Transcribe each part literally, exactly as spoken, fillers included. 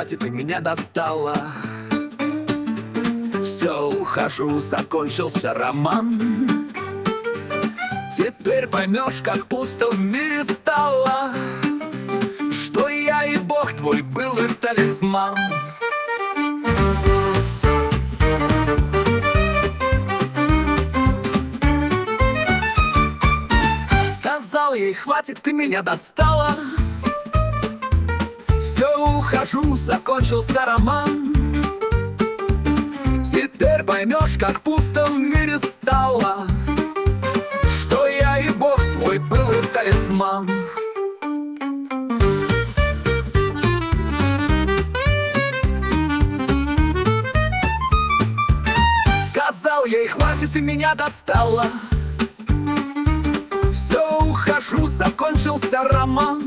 хватит, ты меня достала. Все, ухожу, закончился роман. Теперь поймешь, как пусто в мире стало, что я и Бог твой был и талисман. Сказал ей, хватит, ты меня достала. Все, ухожу, закончился роман. Теперь поймешь, как пусто в мире стало, что я и Бог твой был и талисман. Сказал ей, хватит, ты меня достала. Все, ухожу, закончился роман.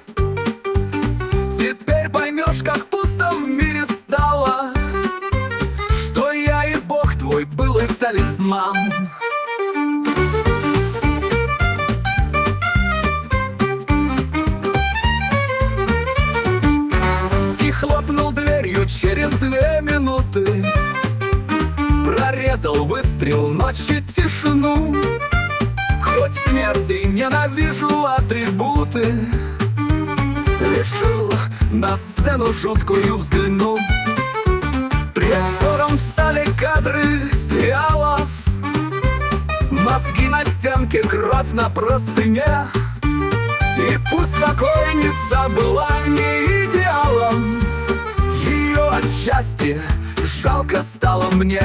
Теперь поймешь, как пусто в мире стало, что я и Бог твой был и талисман. И хлопнул дверью через две минуты. Прорезал выстрел ночи тишину. Хоть смерти ненавижу атрибуты, решил на сцену жуткую взглянул. Пред взором встали кадры сериалов, мозги на стенке, кровь на простыне. И пусть покойница была не идеалом, ее отчасти жалко стало мне.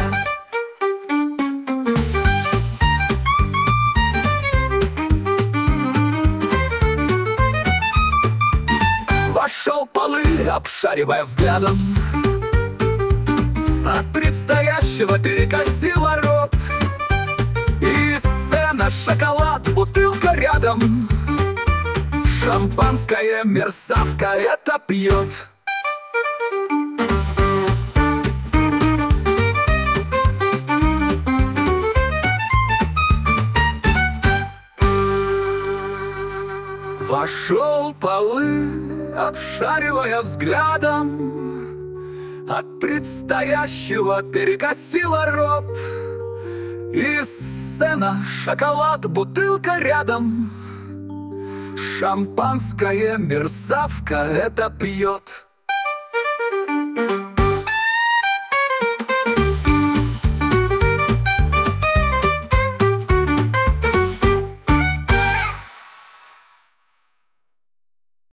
Вошел полы, обшаривая взглядом. От предстоящего перекосило рот. И сцена, шоколад, бутылка рядом. Шампанское мерзавка это пьет. Вошел полы, обшаривая взглядом. От предстоящего перекосило рот. И сцена, шоколад, бутылка рядом. Шампанское мерзавка это пьет.